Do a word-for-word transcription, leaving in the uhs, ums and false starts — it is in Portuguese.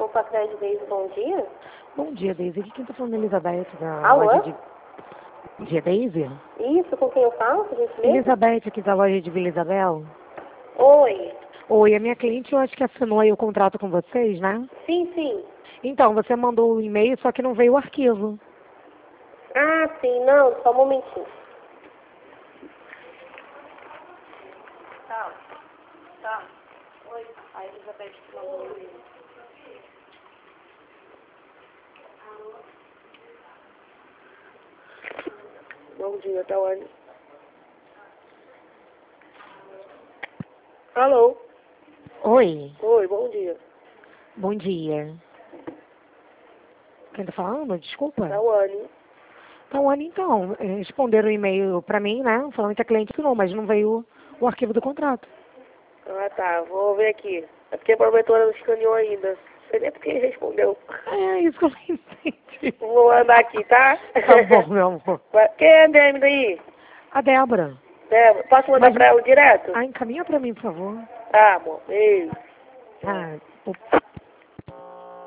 Opa, Crédito Deise, bom dia. Bom dia, Deise. Aqui quem tá falando é Elizabeth, da Alô? loja de... Bom dia, Deise? Isso, com quem eu falo, por gentileza? Elizabeth, aqui da loja de Vila Isabel. Oi. Oi, a minha cliente, eu acho que assinou aí o contrato com vocês, né? Sim, sim. Então, você mandou o e-mail, só que não veio o arquivo. Ah, sim, não, só um momentinho. Tá, tá. Oi, a Elizabeth que mandou o e-mail. Bom dia, Tawane. Alô? Oi, Oi, bom dia. bom dia. Quem tá falando? Desculpa. Tawane. Então, Ana, então, eh, responderam o e-mail pra mim, né? Falando que a cliente assinou, mas não veio o arquivo do contrato. Ah, tá, vou ver aqui. É porque a promotora não escaneou ainda. Não sei nem porque ele respondeu. É isso que eu não entendi. Vou andar aqui, tá? Tá bom, meu amor. Vai- Quem é a D M daí? A Débora. Débora, posso mandar Mas... pra ela direto? Ah, encaminha pra mim, por favor. Tá, amor. Beijo. Ah, o-